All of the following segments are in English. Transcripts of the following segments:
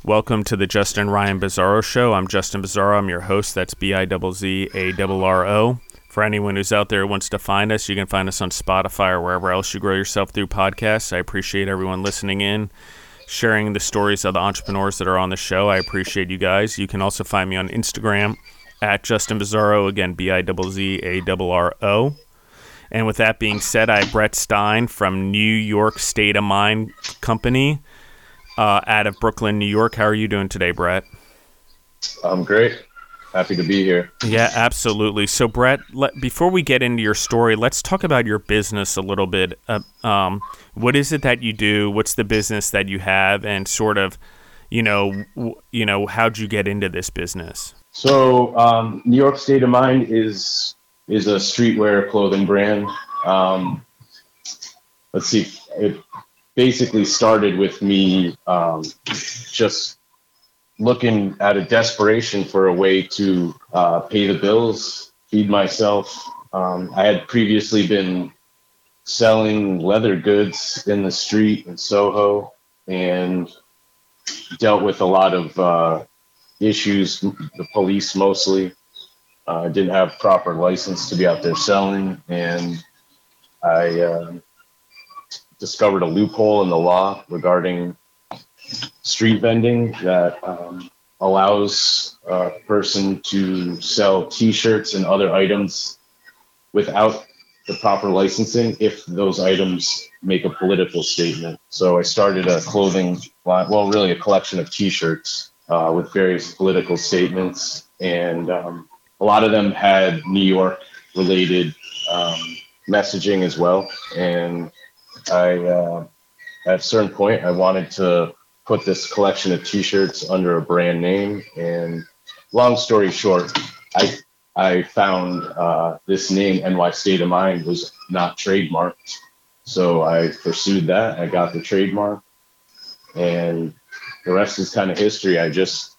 Welcome to the Justin Ryan Bizzarro Show. I'm Justin Bizzarro. I'm your host. That's Bizzarro. For anyone who's out there who wants to find us, you can find us on Spotify or wherever else you grow yourself through podcasts. I appreciate everyone listening in, sharing the stories of the entrepreneurs that are on the show. I appreciate you guys. You can also find me on Instagram at Justin Bizzarro. Again, Bizzarro. And with that being said, I have Brett Stein from New York State of Mind Company out of Brooklyn, New York. How are you doing today, Brett? I'm great. Happy to be here. Yeah, absolutely. So, Brett, before we get into your story, let's talk about your business a little bit. What is it that you do? What's the business that you have? And sort of, how'd you get into this business? So, New York State of Mind is a streetwear clothing brand. Let's see. It basically started with me just looking at a desperation for a way to pay the bills, feed myself. I had previously been selling leather goods in the street in Soho and dealt with a lot of issues, the police mostly. I didn't have proper license to be out there selling, and I discovered a loophole in the law regarding street vending that allows a person to sell T-shirts and other items without the proper licensing if those items make a political statement. So I started a clothing line, well, really a collection of T-shirts with various political statements, and a lot of them had New York related messaging as well. And I, at a certain point, I wanted to put this collection of T-shirts under a brand name. And long story short, I found this name, NY State of Mind, was not trademarked. So I pursued that. I got the trademark, and the rest is kind of history. I just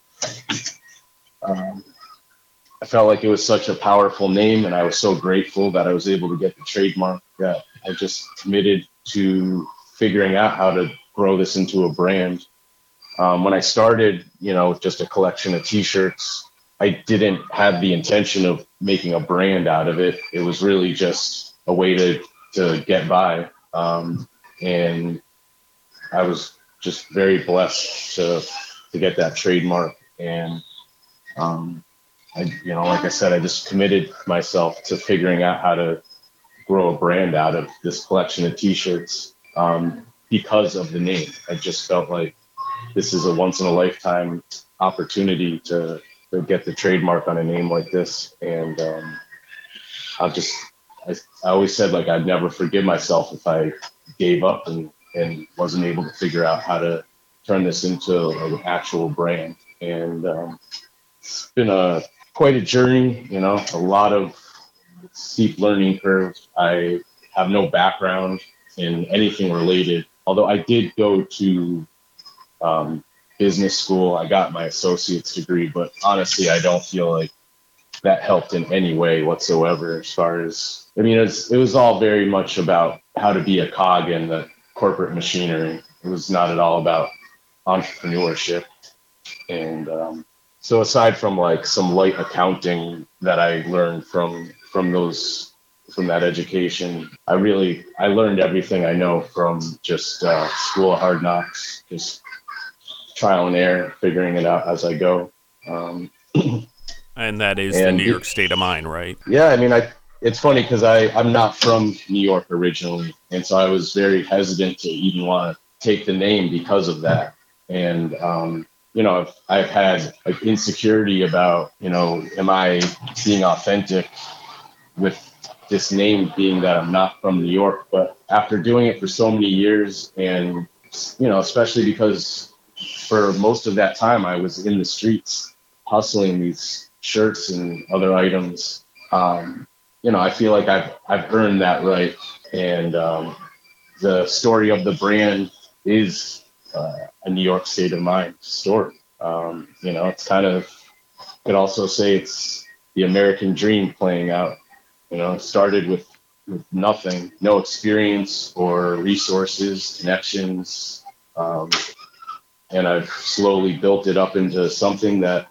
I felt like it was such a powerful name, and I was so grateful that I was able to get the trademark that I just committed to figuring out how to grow this into a brand. When I started, just a collection of T-shirts, I didn't have the intention of making a brand out of it. It was really just a way to get by. And I was just very blessed to get that trademark. And like I said, I just committed myself to figuring out how to grow a brand out of this collection of T-shirts because of the name. I just felt like this is a once in a lifetime opportunity to get the trademark on a name like this. And I always said, like, I'd never forgive myself if I gave up and wasn't able to figure out how to turn this into an actual brand. And it's been quite a journey, a lot of steep learning curve. I have no background in anything related, although I did go to business school. I got my associate's degree, but honestly, I don't feel like that helped in any way whatsoever. As far as, it was all very much about how to be a cog in the corporate machinery. It was not at all about entrepreneurship. And so aside from like some light accounting that I learned from that education, I learned everything I know from just school of hard knocks, just trial and error, figuring it out as I go. And that is the New York State of Mind, right? Yeah, it's funny because I'm not from New York originally, and so I was very hesitant to even want to take the name because of that. And I've had like insecurity about, am I being authentic with this name, being that I'm not from New York? But after doing it for so many years, and especially because for most of that time I was in the streets hustling these shirts and other items, I feel like I've earned that right. And the story of the brand is a New York State of Mind story. It's kind of, could also say it's the American dream playing out. It started with nothing, no experience or resources, connections, and I've slowly built it up into something that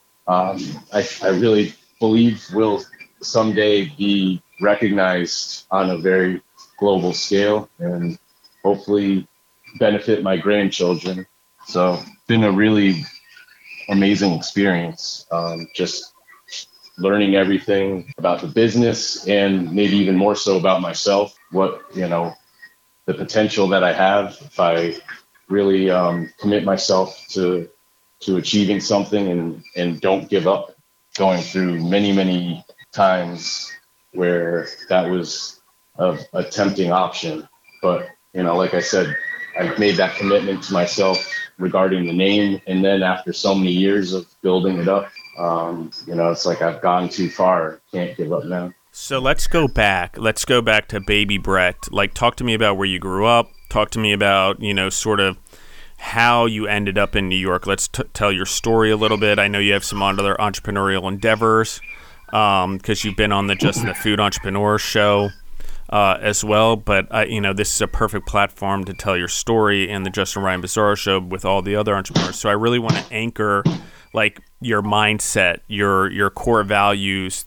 I really believe will someday be recognized on a very global scale and hopefully benefit my grandchildren. So it's been a really amazing experience. Just learning everything about the business and maybe even more so about myself, what, the potential that I have if I really commit myself to achieving something and don't give up, going through many, many times where that was a tempting option. But, like I said, I've made that commitment to myself regarding the name. And then after so many years of building it up, it's like I've gone too far. Can't give up now. So let's go back. Let's go back to baby Brett. Like, talk to me about where you grew up. Talk to me about, sort of how you ended up in New York. Let's tell your story a little bit. I know you have some other entrepreneurial endeavors because you've been on the Just the Food Entrepreneur show as well. But, this is a perfect platform to tell your story in the Justin Ryan Bizzarro show with all the other entrepreneurs. So I really want to anchor, like, your mindset, your core values,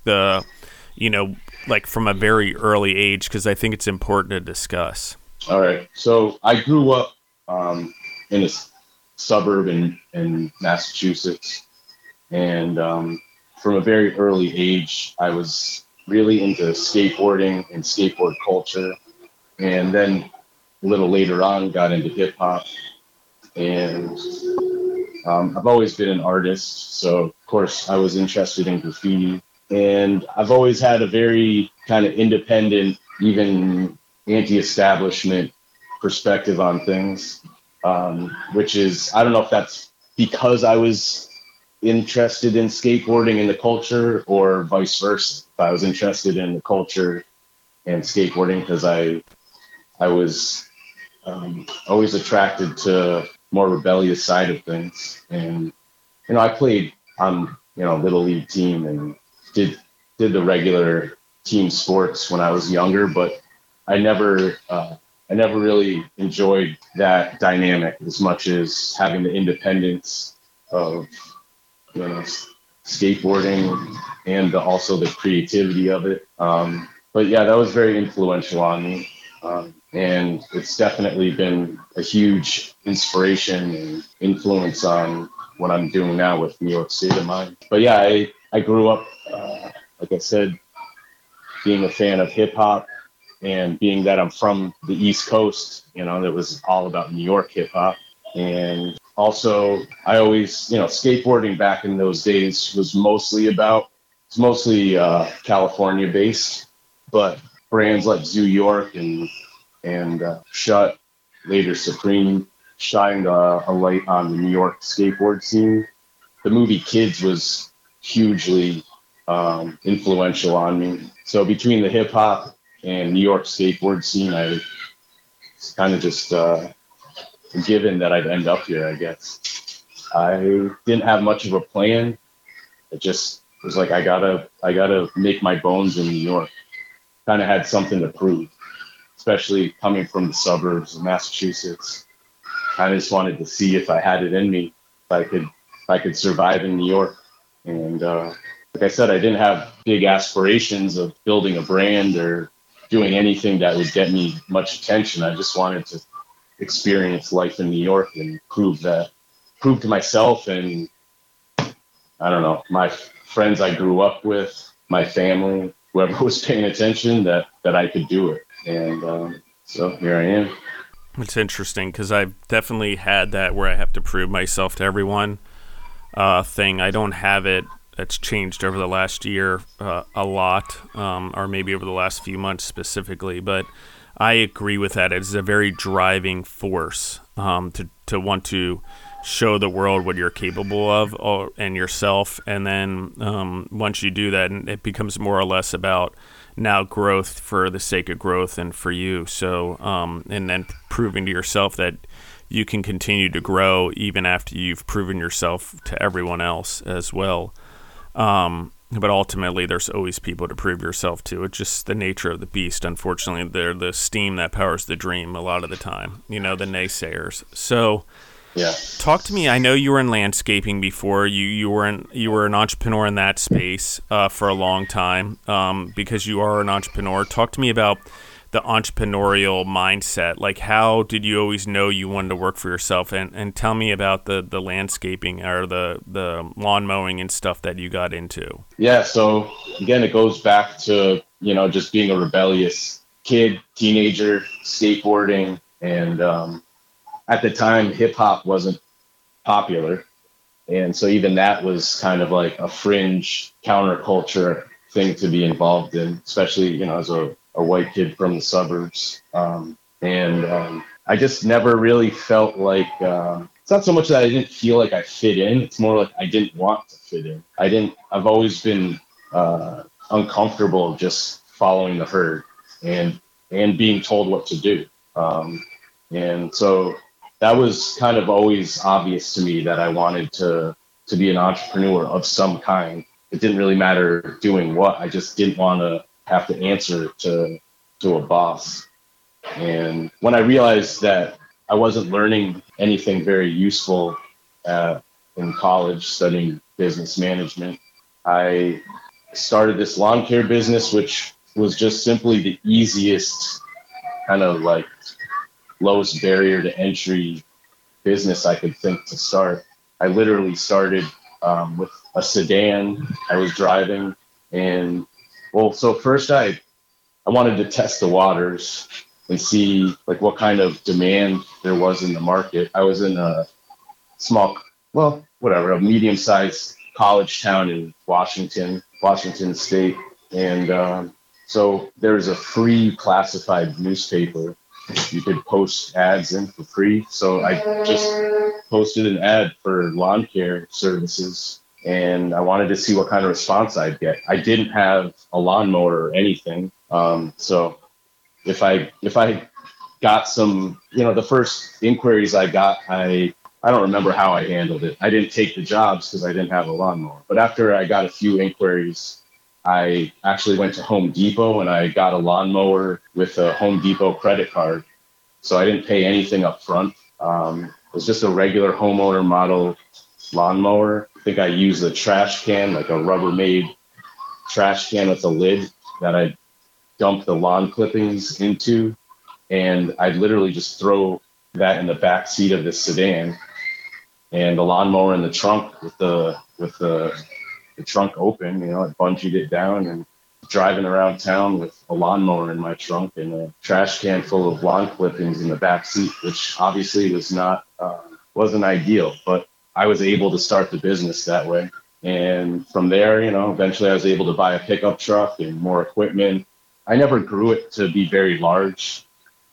like from a very early age, because I think it's important to discuss. All right. So I grew up in a suburb in Massachusetts. And from a very early age, I was really into skateboarding and skateboard culture. And then a little later on, got into hip hop. And I've always been an artist. So, of course, I was interested in graffiti. And I've always had a very kind of independent, even anti-establishment perspective on things, which is, I don't know if that's because I was interested in skateboarding and the culture or vice versa. If I was interested in the culture and skateboarding because I was always attracted to more rebellious side of things. And, I played on, little league team and did the regular team sports when I was younger, but I never really enjoyed that dynamic as much as having the independence of, skateboarding and also the creativity of it. But yeah, that was very influential on me. And it's definitely been a huge inspiration and influence on what I'm doing now with New York State of Mind. But yeah, I grew up, like I said, being a fan of hip hop, and being that I'm from the East Coast, it was all about New York hip hop. And also I always, skateboarding back in those days was mostly California based, but brands like Zoo York and Shut, later Supreme, shined a light on the New York skateboard scene. The movie Kids was hugely influential on me. So between the hip hop and New York skateboard scene, it's kind of just given that I'd end up here, I guess. I didn't have much of a plan. It just was like, I gotta make my bones in New York. Kind of had something to prove, especially coming from the suburbs of Massachusetts. I just wanted to see if I had it in me, if I could survive in New York. And like I said, I didn't have big aspirations of building a brand or doing anything that would get me much attention. I just wanted to experience life in New York and prove to myself and, I don't know, my friends I grew up with, my family, whoever was paying attention, that I could do it. And so here I am. It's interesting because I've definitely had that where I have to prove myself to everyone thing. I don't have it. It's changed over the last year a lot, or maybe over the last few months specifically. But I agree with that. It's a very driving force to want to show the world what you're capable of and yourself. And then once you do that, it becomes more or less about now growth for the sake of growth and for you. So and then proving to yourself that you can continue to grow even after you've proven yourself to everyone else as well. But ultimately, there's always people to prove yourself to. It's just the nature of the beast. Unfortunately, they're the steam that powers the dream a lot of the time, the naysayers. So Yeah. Talk to me. I know you were in landscaping before. You were an entrepreneur in that space for a long time because you are an entrepreneur. Talk to me about the entrepreneurial mindset. Like, how did you always know you wanted to work for yourself? And tell me about the landscaping or the lawn mowing and stuff that you got into. Yeah. So again, it goes back to, just being a rebellious kid, teenager, skateboarding. And at the time, hip hop wasn't popular. And so even that was kind of like a fringe counterculture thing to be involved in, especially, as a white kid from the suburbs. And I just never really felt like, it's not so much that I didn't feel like I fit in. It's more like I didn't want to fit in. I've always been uncomfortable just following the herd and being told what to do. And so that was kind of always obvious to me that I wanted to be an entrepreneur of some kind. It didn't really matter doing what. I just didn't want to have to answer to a boss. And when I realized that I wasn't learning anything very useful in college studying business management, I started this lawn care business, which was just simply the easiest kind of like lowest barrier to entry business I could think to start. I literally started with a sedan I was driving. And so first I wanted to test the waters and see like what kind of demand there was in the market. I was in a a medium-sized college town in Washington State. And so there's a free classified newspaper you could post ads in for free. So I just posted an ad for lawn care services, and I wanted to see what kind of response I'd get. I didn't have a lawnmower or anything. So if I got some, the first inquiries I got, I don't remember how I handled it. I didn't take the jobs because I didn't have a lawnmower. But after I got a few inquiries, I actually went to Home Depot and I got a lawnmower with a Home Depot credit card. So I didn't pay anything up front. It was just a regular homeowner model lawnmower. I think I used a trash can, like a Rubbermaid trash can with a lid that I dumped the lawn clippings into. And I'd literally just throw that in the back seat of the sedan and the lawnmower in the trunk with the trunk open, I bungeed it down and driving around town with a lawnmower in my trunk and a trash can full of lawn clippings in the back seat, which obviously wasn't ideal, but I was able to start the business that way. And from there, eventually I was able to buy a pickup truck and more equipment. I never grew it to be very large.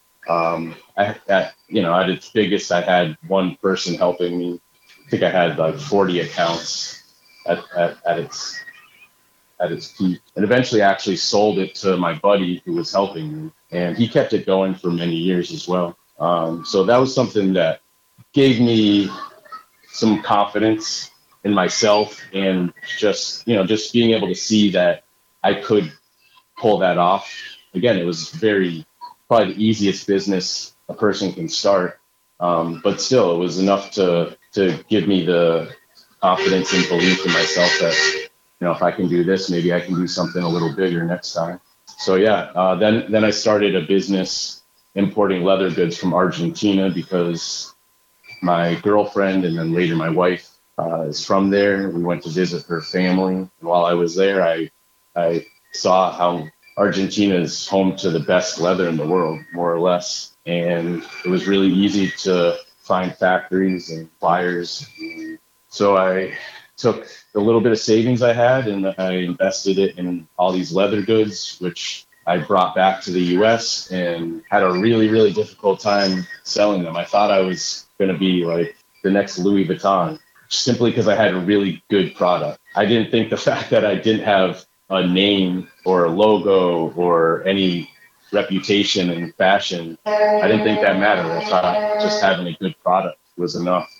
At its biggest, I had one person helping me. I think I had like 40 accounts at its peak, and eventually actually sold it to my buddy who was helping me, and he kept it going for many years as well. So that was something that gave me some confidence in myself, and just being able to see that I could pull that off. Again, it was probably the easiest business a person can start, but still, it was enough to give me the confidence and belief in myself that, if I can do this, maybe I can do something a little bigger next time. So yeah, then I started a business importing leather goods from Argentina because my girlfriend and then later my wife is from there. We went to visit her family. And while I was there, I saw how Argentina is home to the best leather in the world, more or less. And it was really easy to find factories and buyers. So I took the little bit of savings I had and I invested it in all these leather goods, which I brought back to the US and had a really, really difficult time selling them. I thought I was going to be like the next Louis Vuitton, simply because I had a really good product. I didn't think the fact that I didn't have a name or a logo or any reputation in fashion, I didn't think that mattered. I thought just having a good product was enough.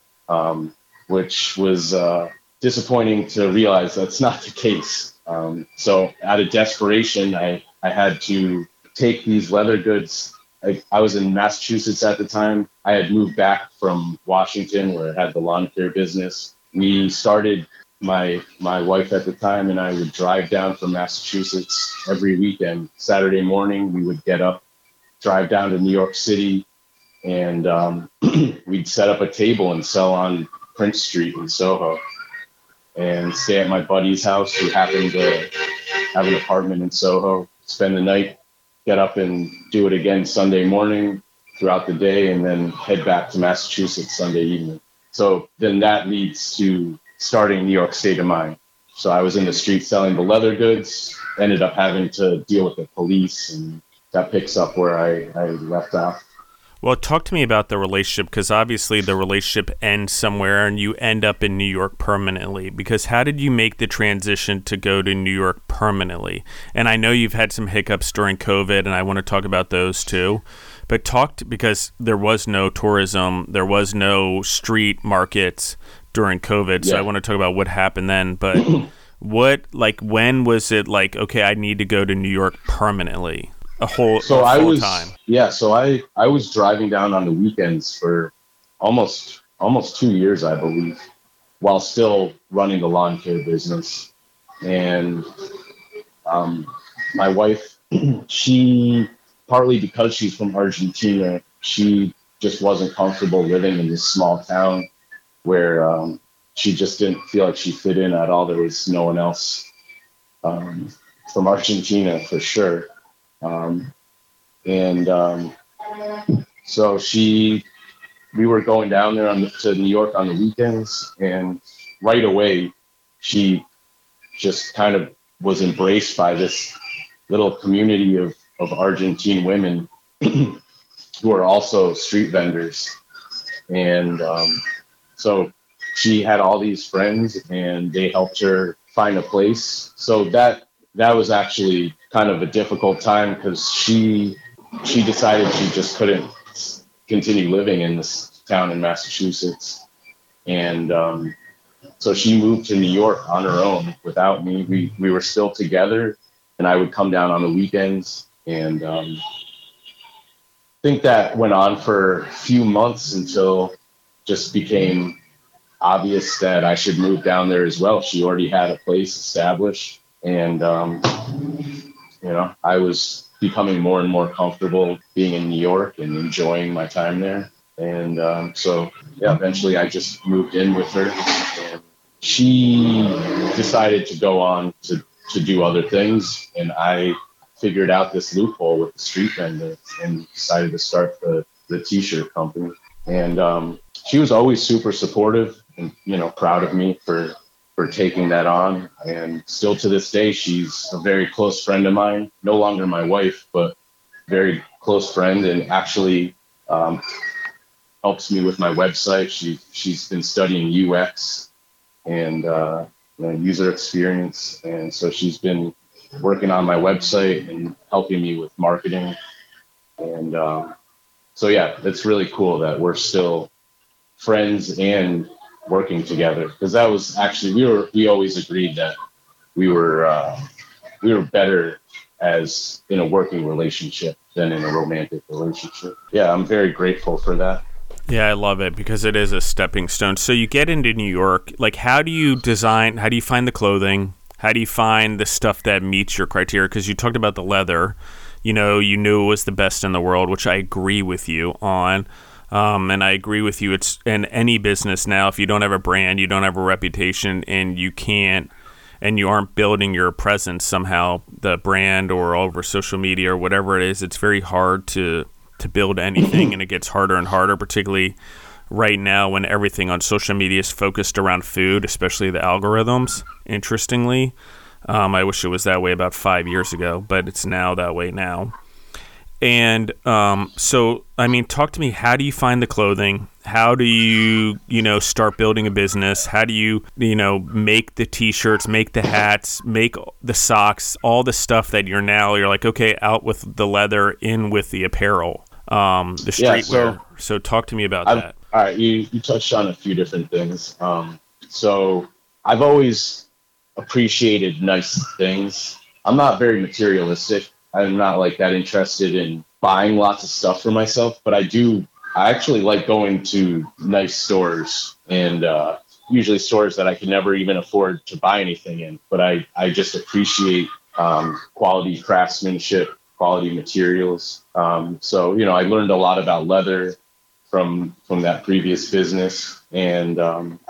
Which was disappointing to realize that's not the case. So out of desperation, I had to take these leather goods I was in Massachusetts at the time. I had moved back from Washington where I had the lawn care business. We started, my wife at the time and I would drive down from Massachusetts every weekend. Saturday morning, we would get up, drive down to New York City, and we'd set up a table and sell on Prince Street in Soho and stay at my buddy's house who happened to have an apartment in Soho, spend the night, get up and do it again Sunday morning throughout the day, and then head back to Massachusetts Sunday evening. So then that leads to starting New York State of Mind. So I was in the street selling the leather goods, ended up having to deal with the police, and that picks up where I left off. Well, talk to me about the relationship, because obviously the relationship ends somewhere and you end up in New York permanently. Because how did you make the transition to go to New York permanently? And I know you've had some hiccups during COVID, and I want to talk about those too. But because there was no tourism, there was no street markets during COVID. So I want to talk about what happened then. But when was it like, okay, I need to go to New York permanently? Full time. Yeah, so I was driving down on the weekends for almost 2 years, I believe, while still running the lawn care business. And my wife, she, partly because she's from Argentina, she just wasn't comfortable living in this small town where she just didn't feel like she fit in at all. There was no one else from Argentina for sure. So we were going down there to New York on the weekends, and right away she just kind of was embraced by this little community of Argentine women who are also street vendors. And so she had all these friends and they helped her find a place. So that was actually kind of a difficult time because she decided she just couldn't continue living in this town in Massachusetts. And so she moved to New York on her own without me. We were still together, and I would come down on the weekends. And I think that went on for a few months until just became obvious that I should move down there as well. She already had a place established. And, I was becoming more and more comfortable being in New York and enjoying my time there. And eventually I just moved in with her. And she decided to go on to do other things. And I figured out this loophole with the street vendor and decided to start the T-shirt company. And she was always super supportive and, proud of me for taking that on. And still to this day, she's a very close friend of mine, no longer my wife, but very close friend, and actually helps me with my website. She's been studying UX and user experience. And so she's been working on my website and helping me with marketing. And it's really cool that we're still friends and working together, because that was actually we always agreed that we were better as in a working relationship than in a romantic relationship. Yeah, I'm very grateful for that. Yeah, I love it because it is a stepping stone. So you get into New York, like how do you find the clothing? How do you find the stuff that meets your criteria? Because you talked about the leather, you knew it was the best in the world, which I agree with you on. And I agree with you. It's in any business now, if you don't have a brand, you don't have a reputation, and you aren't building your presence somehow, the brand or over social media or whatever it is, it's very hard to build anything, and it gets harder and harder, particularly right now when everything on social media is focused around food, especially the algorithms, interestingly. I wish it was that way about 5 years ago, but it's now that way now. And talk to me. How do you find the clothing? How do you, start building a business? How do you, make the T-shirts, make the hats, make the socks, all the stuff that you're like, okay, out with the leather, in with the apparel, the streetwear. So talk to me about that. All right, you touched on a few different things. So I've always appreciated nice things. I'm not very materialistic. I'm not like that interested in buying lots of stuff for myself, but I actually like going to nice stores and usually stores that I could never even afford to buy anything in. But I just appreciate quality craftsmanship, quality materials. So, you know, I learned a lot about leather from that previous business. And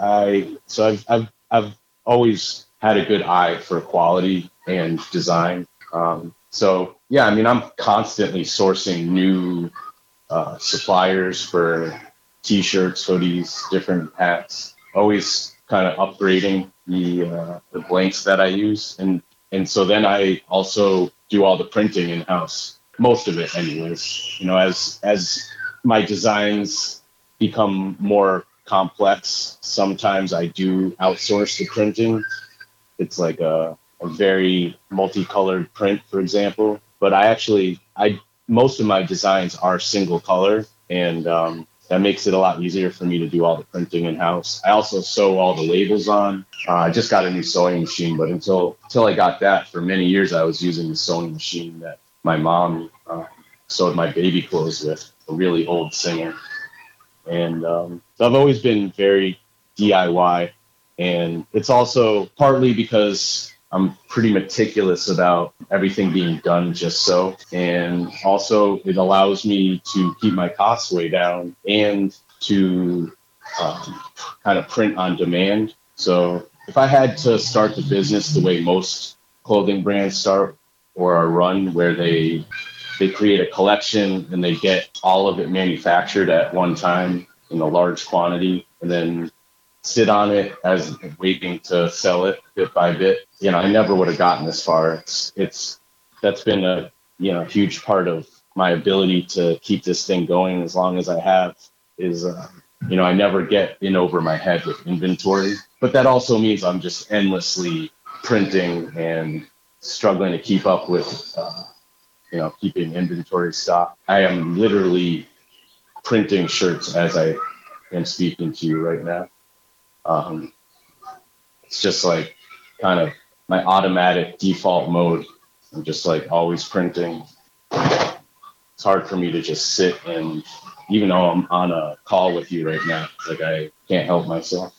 I've always had a good eye for quality and design. So yeah, I mean, I'm constantly sourcing new suppliers for t-shirts, hoodies, different hats, always kind of upgrading the blanks that I use. And so then I also do all the printing in house, most of it anyways. You know, as my designs become more complex, sometimes I do outsource the printing. It's like a very multicolored print, for example. But I most of my designs are single color, and that makes it a lot easier for me to do all the printing in house. I also sew all the labels on. I just got a new sewing machine, but until I got that, for many years I was using the sewing machine that my mom sewed my baby clothes with, a really old Singer. And so I've always been very DIY, and it's also partly because I'm pretty meticulous about everything being done just so. And also it allows me to keep my costs way down and to kind of print on demand. So if I had to start the business the way most clothing brands start or are run, where they create a collection and they get all of it manufactured at one time in a large quantity and then sit on it as waiting to sell it bit by bit, you know, I never would have gotten this far. That's been a, you know, huge part of my ability to keep this thing going as long as I have is, you know, I never get in over my head with inventory, but that also means I'm just endlessly printing and struggling to keep up with, you know, keeping inventory stock. I am literally printing shirts as I am speaking to you right now. It's just like kind of my automatic default mode. I'm just like always printing. It's hard for me to just sit and, even though I'm on a call with you right now, like I can't help myself.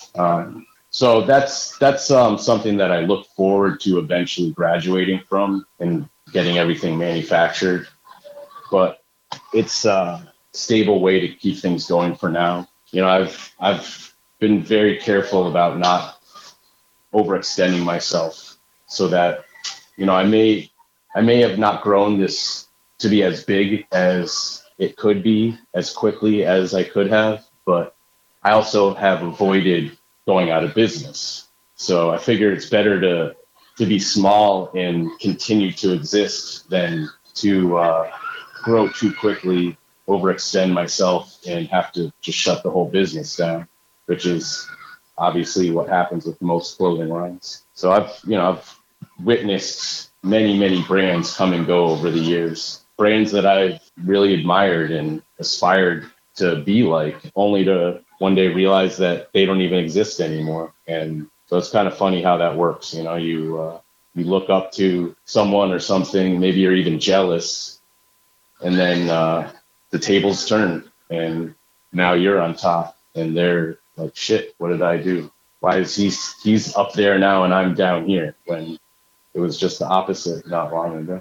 So that's something that I look forward to eventually graduating from and getting everything manufactured. But it's a stable way to keep things going for now. You know, I've been very careful about not overextending myself so that, you know, I may have not grown this to be as big as it could be as quickly as I could have, but I also have avoided going out of business. So I figure it's better to be small and continue to exist than to grow too quickly, overextend myself, and have to just shut the whole business down, which is obviously what happens with most clothing lines. So I've witnessed many brands come and go over the years, brands that I've really admired and aspired to be like, only to one day realize that they don't even exist anymore. And so it's kind of funny how that works. You know, you look up to someone or something, maybe you're even jealous, and then the tables turn and now you're on top and they're like, shit, what did I do? Why is he's up there now and I'm down here, when it was just the opposite not long ago.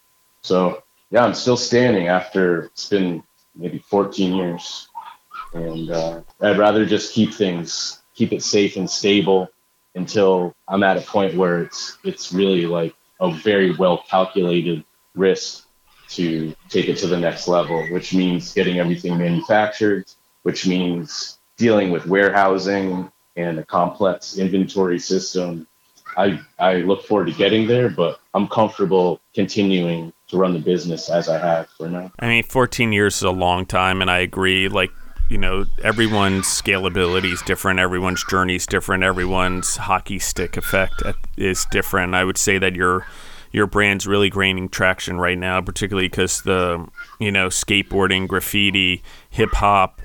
So yeah, I'm still standing after it's been maybe 14 years. And I'd rather just keep it safe and stable until I'm at a point where it's really like a very well calculated risk to take it to the next level, which means getting everything manufactured, which means dealing with warehousing and a complex inventory system. I look forward to getting there, but I'm comfortable continuing to run the business as I have for now. I mean, 14 years is a long time, and I agree. Like, you know, everyone's scalability is different. Everyone's journey is different. Everyone's hockey stick effect is different. I would say that your brand's really gaining traction right now, particularly because the, you know, skateboarding, graffiti, hip hop,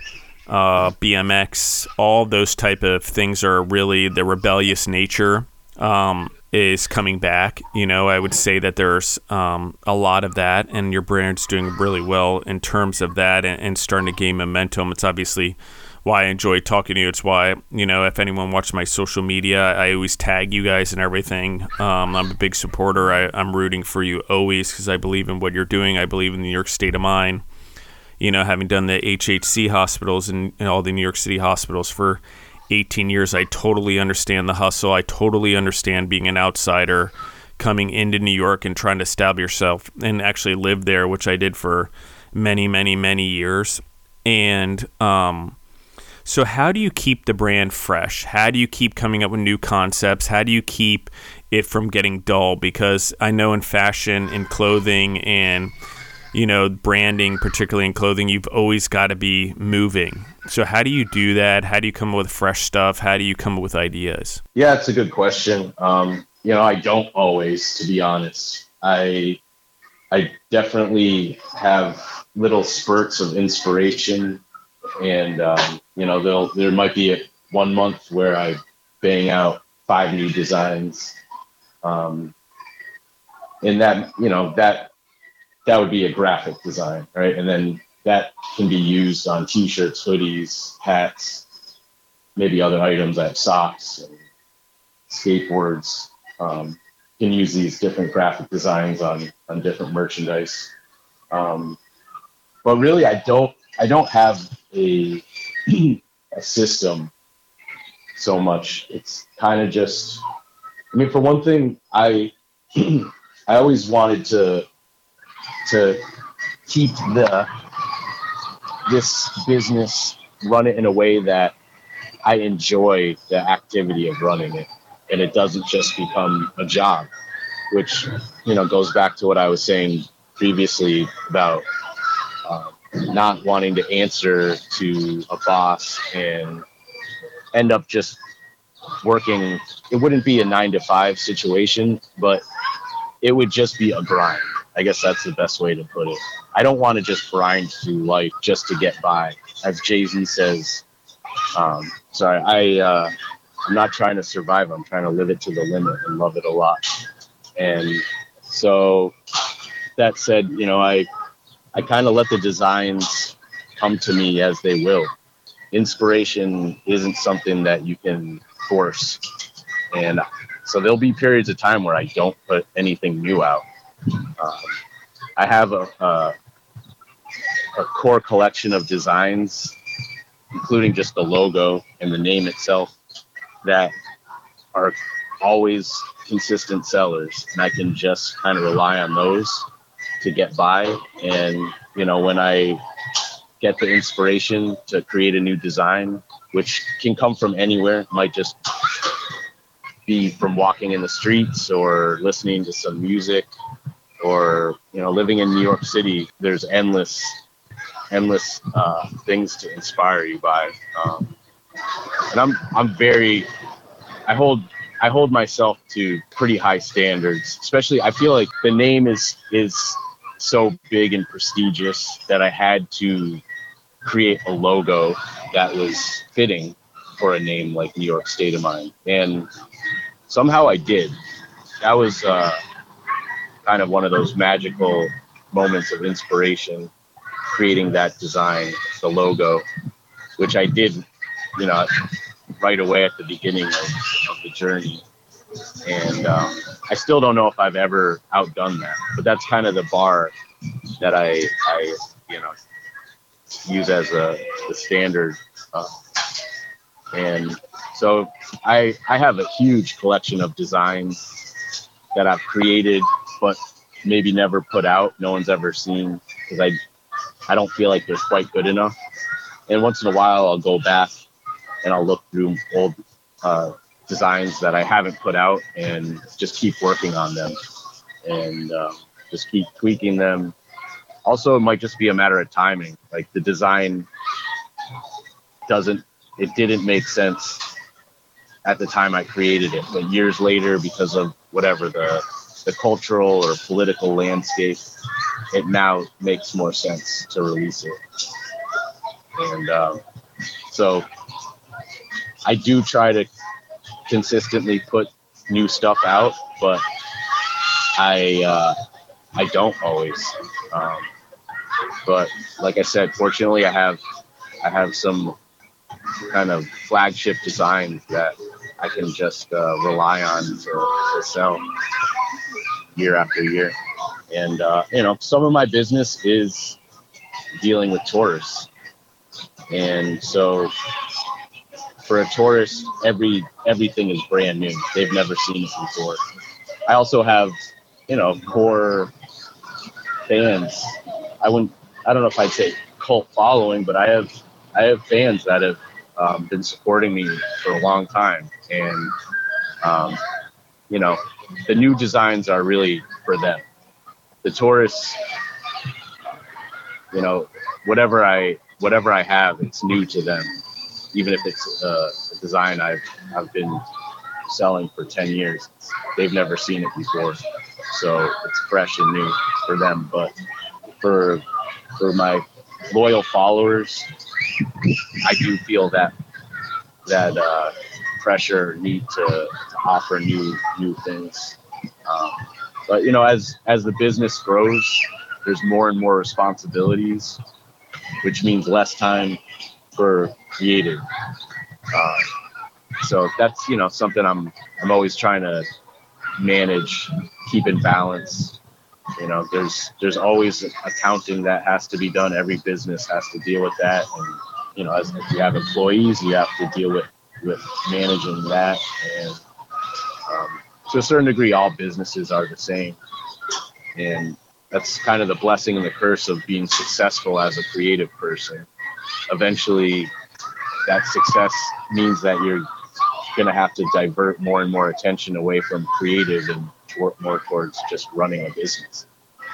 BMX, all those type of things are really the rebellious nature. is coming back. I would say that there's a lot of that, and your brand's doing really well in terms of that and starting to gain momentum. It's obviously why I enjoy talking to you. It's why, if anyone watches my social media, I always tag you guys and everything. I'm a big supporter. I'm rooting for you always because I believe in what you're doing. I believe in the New York state of mind. Having done the HHC hospitals and all the New York City hospitals for 18 years, I totally understand the hustle. I totally understand being an outsider coming into New York and trying to establish yourself and actually live there, which I did for many, many, many years. And so how do you keep the brand fresh? How do you keep coming up with new concepts? How do you keep it from getting dull? Because I know in fashion, in clothing, and branding, particularly in clothing, you've always got to be moving. So how do you do that? How do you come up with fresh stuff? How do you come up with ideas? Yeah, it's a good question. I don't always, to be honest. I definitely have little spurts of inspiration, and there might be one month where I bang out 5 new designs, and that would be a graphic design, right? And then that can be used on t-shirts, hoodies, hats, maybe other items. I have socks and skateboards. Can use these different graphic designs on different merchandise. But really, I don't have a system so much. It's kind of just, for one thing, I always wanted to keep this business, run it in a way that I enjoy the activity of running it, and it doesn't just become a job, which goes back to what I was saying previously about not wanting to answer to a boss and end up just working. It wouldn't be a 9-to-5 situation, but it would just be a grind. I guess that's the best way to put it. I don't want to just grind through life just to get by. As Jay-Z says, I'm not trying to survive. I'm trying to live it to the limit and love it a lot. And so that said, I kind of let the designs come to me as they will. Inspiration isn't something that you can force. And so there'll be periods of time where I don't put anything new out. I have a core collection of designs, including just the logo and the name itself, that are always consistent sellers, and I can just kind of rely on those to get by. And when I get the inspiration to create a new design, which can come from anywhere, might just be from walking in the streets or listening to some music, or living in New York City, there's endless things to inspire you by. And I hold myself to pretty high standards. Especially, I feel like the name is so big and prestigious that I had to create a logo that was fitting for a name like New York State of Mind, and somehow I did. That was kind of one of those magical moments of inspiration, creating that design, the logo, which I did, right away at the beginning of the journey. And I still don't know if I've ever outdone that, but that's kind of the bar that I use as the standard. And so I have a huge collection of designs that I've created, but maybe never put out. No one's ever seen, because I don't feel like they're quite good enough. And once in a while, I'll go back and I'll look through old designs that I haven't put out and just keep working on them and just keep tweaking them. Also, it might just be a matter of timing. Like the design didn't make sense at the time I created it, but years later, because of whatever the cultural or political landscape, it now makes more sense to release it. And so I do try to consistently put new stuff out, but I don't always. Um, but like I said, fortunately, I have some kind of flagship designs that I can just rely on to sell year after year. And some of my business is dealing with tourists, and so for a tourist, everything is brand new. They've never seen it before. I also have, core fans. I don't know if I'd say cult following, but I have fans that have been supporting me for a long time, and um, you know, the new designs are really for them. The tourists, whatever I have, it's new to them, even if it's a design I've been selling for 10 years. They've never seen it before, so it's fresh and new for them. But for my loyal followers, I do feel that pressure, need to offer new things. Um, but as the business grows, there's more and more responsibilities, which means less time for creative. Uh, so that's something I'm always trying to manage, keep in balance. There's always accounting that has to be done. Every business has to deal with that, and as if you have employees, you have to deal with managing that. And to a certain degree, all businesses are the same, and that's kind of the blessing and the curse of being successful as a creative person. Eventually, that success means that you're going to have to divert more and more attention away from creative and more towards just running a business.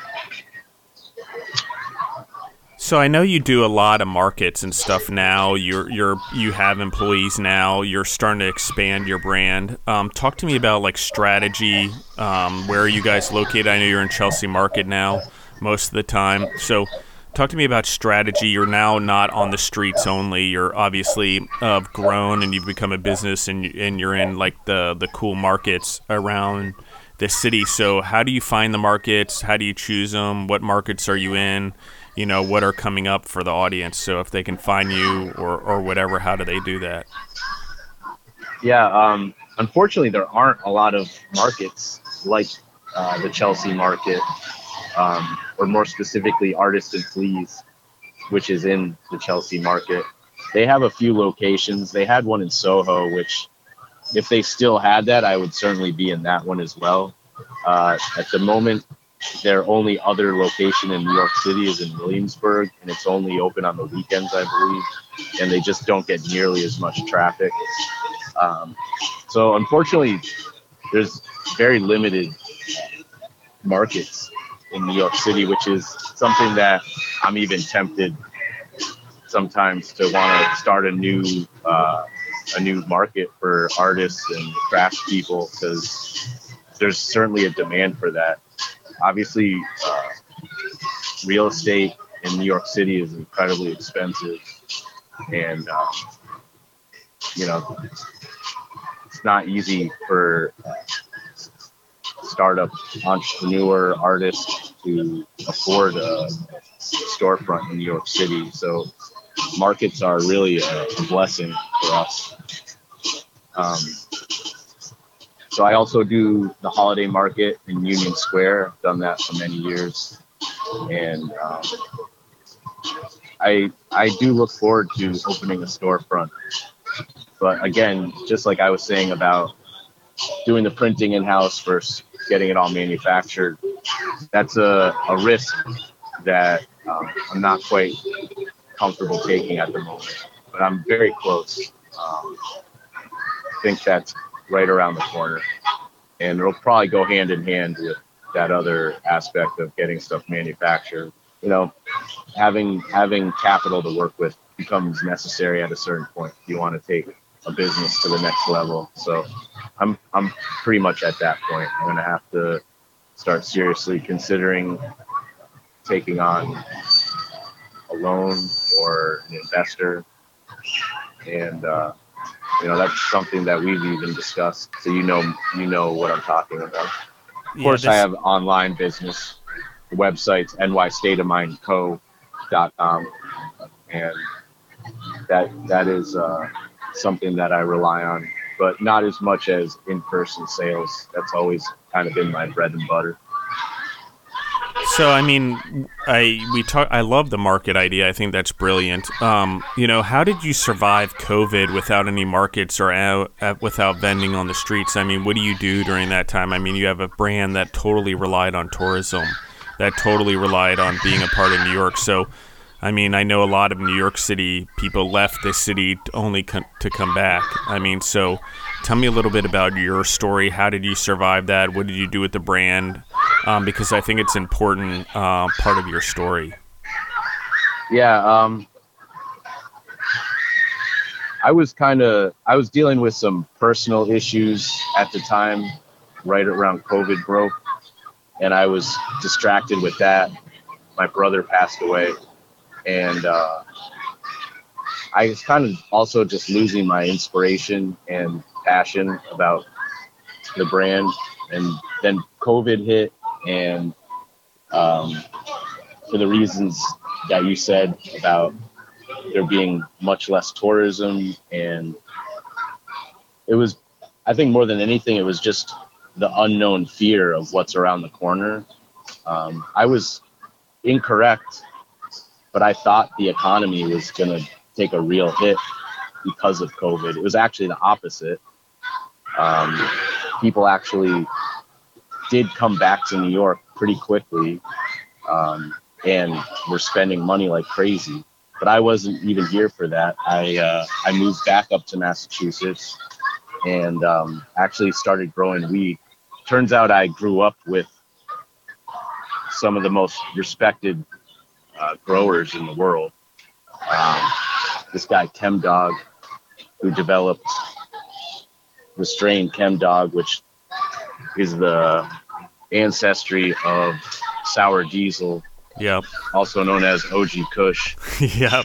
So I know you do a lot of markets and stuff now. You have employees now. You're starting to expand your brand. Talk to me about like strategy. Where are you guys located? I know you're in Chelsea Market now most of the time. So talk to me about strategy. You're now not on the streets only. You're obviously grown and you've become a business, and you're in like the cool markets around the city. So how do you find the markets? How do you choose them? What markets are you in? What are coming up for the audience? So if they can find you or whatever, how do they do that? Yeah, unfortunately, there aren't a lot of markets like the Chelsea Market, or more specifically, Artist and Fleas, which is in the Chelsea Market. They have a few locations. They had one in Soho, which if they still had that, I would certainly be in that one as well. At the moment, their only other location in New York City is in Williamsburg, and it's only open on the weekends, I believe, and they just don't get nearly as much traffic. So unfortunately, there's very limited markets in New York City, which is something that I'm even tempted sometimes to want to start a new market for artists and craftspeople, because there's certainly a demand for that. Obviously, real estate in New York City is incredibly expensive, and it's not easy for startup entrepreneur artists to afford a storefront in New York City. So markets are really a blessing for us. So I also do the holiday market in Union Square. I've done that for many years, and I do look forward to opening a storefront. But again, just like I was saying about doing the printing in-house versus getting it all manufactured, that's a risk that I'm not quite comfortable taking at the moment. But I'm very close. I think that's right around the corner, and it'll probably go hand in hand with that other aspect of getting stuff manufactured. Having capital to work with becomes necessary at a certain point if you want to take a business to the next level. So I'm pretty much at that point. I'm going to have to start seriously considering taking on a loan or an investor, and That's something that we've even discussed. So what I'm talking about. Of Yeah, course, I this have online business. The website's nystateofmindco.com, and that is something that I rely on, but not as much as in-person sales. That's always kind of been my bread and butter. So I mean, I love the market idea. I think that's brilliant. How did you survive COVID without any markets or without vending on the streets? I mean, what do you do during that time? I mean, you have a brand that totally relied on tourism, that totally relied on being a part of New York. So, I mean, I know a lot of New York City people left the city only to come back. I mean, so tell me a little bit about your story. How did you survive that? What did you do with the brand? Because I think it's an important part of your story. Yeah, I was dealing with some personal issues at the time, right around COVID broke, and I was distracted with that. My brother passed away, and I was kind of also just losing my inspiration and passion about the brand. And then COVID hit, and for the reasons that you said about there being much less tourism, and it was, I think more than anything, it was just the unknown fear of what's around the corner. I was incorrect, but I thought the economy was going to take a real hit because of COVID. It was actually the opposite. People actually did come back to New York pretty quickly, and were spending money like crazy. But I wasn't even here for that. I moved back up to Massachusetts and actually started growing weed. Turns out I grew up with some of the most respected growers in the world. This guy Chem Dog, who developed the strain Chem Dog, which is the ancestry of Sour Diesel, Yep. also known as OG Kush. Yep.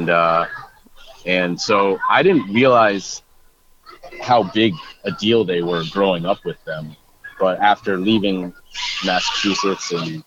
And so I didn't realize how big a deal they were growing up with them. But after leaving Massachusetts and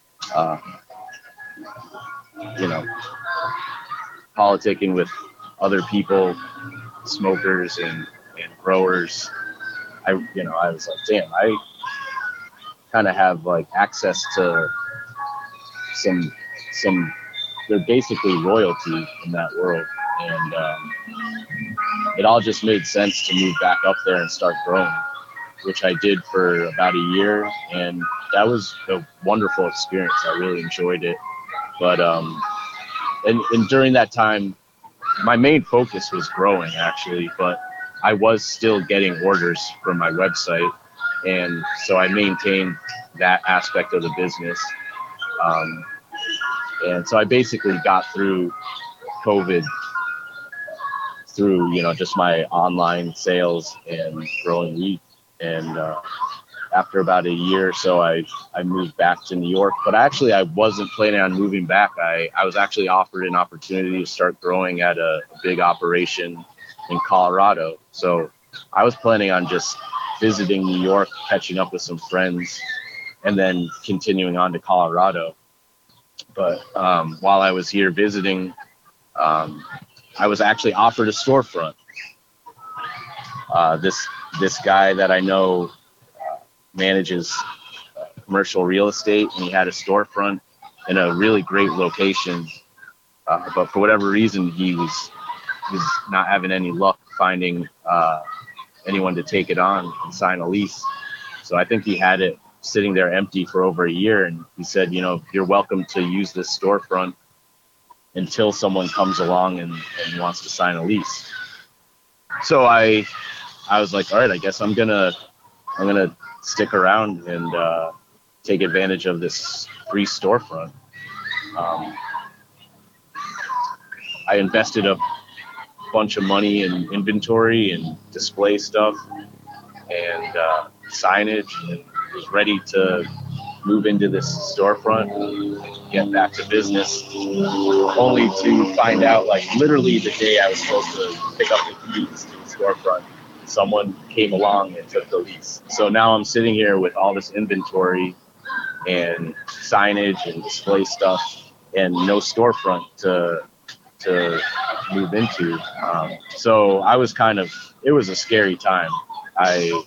politicking with other people, smokers and growers, I was like, damn, I kind of have like access to some they're basically royalty in that world, and it all just made sense to move back up there and start growing, which I did for about a year, and that was a wonderful experience. I really enjoyed it. But and during that time, my main focus was growing actually, but I was still getting orders from my website, and so I maintained that aspect of the business. And so I basically got through COVID through, just my online sales and growing wheat. And after about a year or so, I moved back to New York. But actually, I wasn't planning on moving back. I was actually offered an opportunity to start growing at a big operation in Colorado. So I was planning on just visiting New York, catching up with some friends, and then continuing on to Colorado. But while I was here visiting, I was actually offered a storefront. This guy that I know manages commercial real estate, and he had a storefront in a really great location. But for whatever reason, he was not having any luck finding anyone to take it on and sign a lease. So I think he had it sitting there empty for over a year, and he said, you're welcome to use this storefront until someone comes along and wants to sign a lease. So I was like, all right, I guess I'm gonna stick around and take advantage of this free storefront. I invested a bunch of money in inventory and display stuff and signage, and was ready to move into this storefront, get back to business, only to find out, like, literally the day I was supposed to pick up the keys to the storefront, someone came along and took the lease. So now I'm sitting here with all this inventory and signage and display stuff and no storefront to move into. So I was it was a scary time. I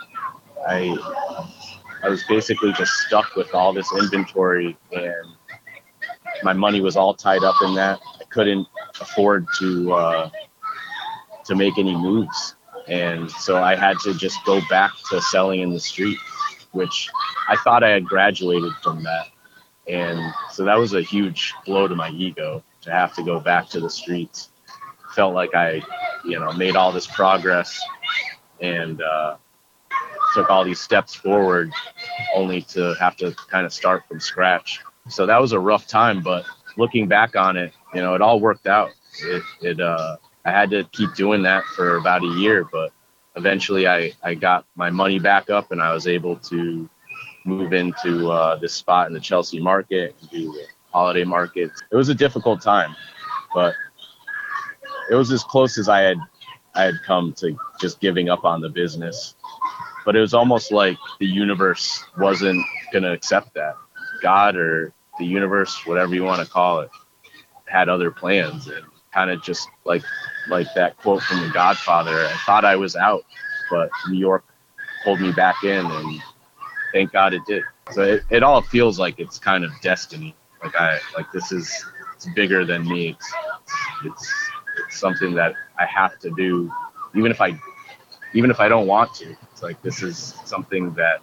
was basically just stuck with all this inventory, and my money was all tied up in that. I couldn't afford to make any moves, and so I had to just go back to selling in the street, which I thought I had graduated from that. And so that was a huge blow to my ego to have to go back to the streets. Felt like I, made all this progress and took all these steps forward only to have to kind of start from scratch. So that was a rough time, but looking back on it, it all worked out. I had to keep doing that for about a year, but eventually I got my money back up and I was able to move into this spot in the Chelsea market and do the holiday markets. It was a difficult time, but it was as close as I had come to just giving up on the business. But it was almost like the universe wasn't going to accept that. God or the universe, whatever you want to call it, had other plans, and kind of just like that quote from The Godfather, I thought I was out, but New York pulled me back in, and thank God it did. So it all feels like it's kind of destiny. It's bigger than me. It's something that I have to do, even if I don't want to. It's like, this is something that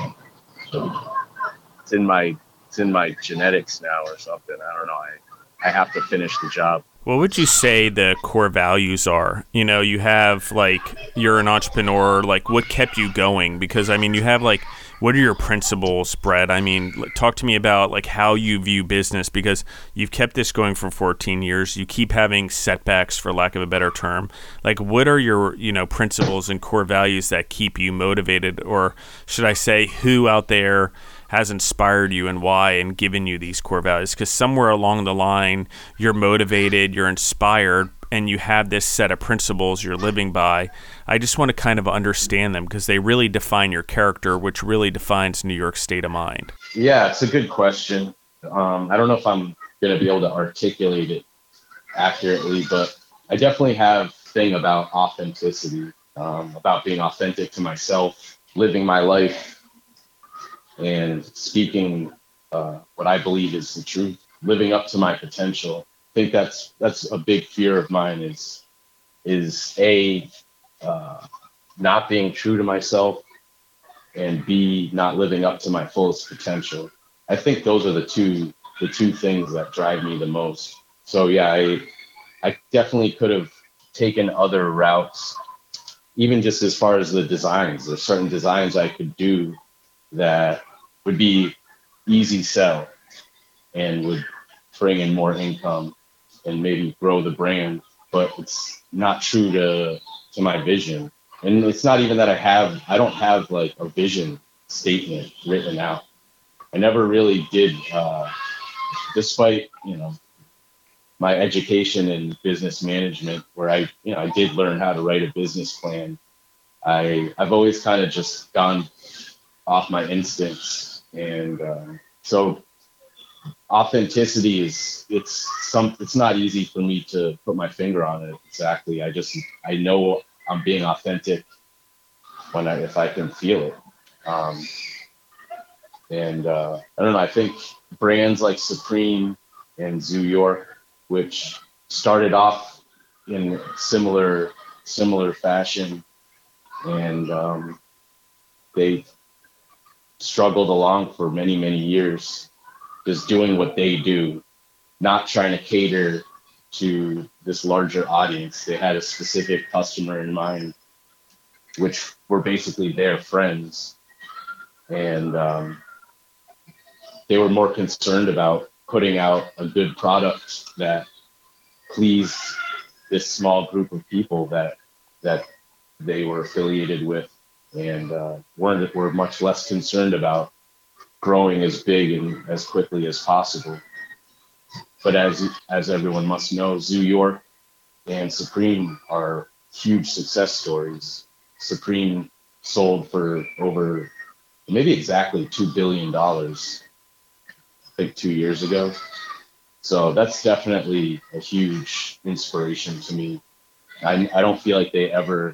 it's in my genetics now or something. I don't know. I have to finish the job. What would you say the core values are? You have, you're an entrepreneur, what kept you going? Because, you have, what are your principles, Brett? Talk to me about, how you view business, because you've kept this going for 14 years. You keep having setbacks, for lack of a better term. What are your, principles and core values that keep you motivated? Or should I say, who out there has inspired you and why, and given you these core values? Because somewhere along the line, you're motivated, you're inspired, and you have this set of principles you're living by. I just want to kind of understand them, because they really define your character, which really defines New York's state of mind. Yeah, it's a good question. I don't know if I'm going to be able to articulate it accurately, but I definitely have a thing about authenticity, about being authentic to myself, living my life, and speaking what I believe is the truth, living up to my potential. I think that's a big fear of mine is A, not being true to myself, and B, not living up to my fullest potential. I think those are the two things that drive me the most. So yeah, I definitely could have taken other routes, even just as far as the designs. There's certain designs I could do that would be easy sell and would bring in more income and maybe grow the brand, but it's not true to my vision. And it's not even that I don't have a vision statement written out. I never really did, despite, my education in business management, where I did learn how to write a business plan. I've always kind of just gone off my instincts. And so authenticity it's not easy for me to put my finger on it exactly. I know I'm being authentic if I can feel it. And I don't know, I think brands like Supreme and Zoo York, which started off in similar fashion, and they struggled along for many, many years, just doing what they do, not trying to cater to this larger audience. They had a specific customer in mind, which were basically their friends. And they were more concerned about putting out a good product that pleased this small group of people that they were affiliated with, and were much less concerned about growing as big and as quickly as possible. But as everyone must know, Zoo York and Supreme are huge success stories. Supreme sold for over maybe exactly $2 billion, I think 2 years ago. So that's definitely a huge inspiration to me. I don't feel like they ever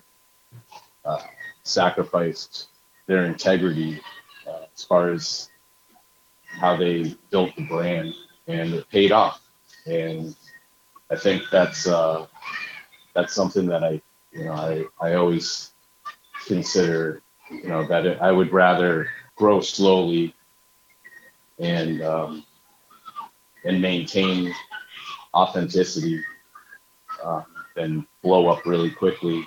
sacrificed their integrity as far as how they built the brand, and it paid off. And I think that's something that I always consider, that I would rather grow slowly and maintain authenticity than blow up really quickly.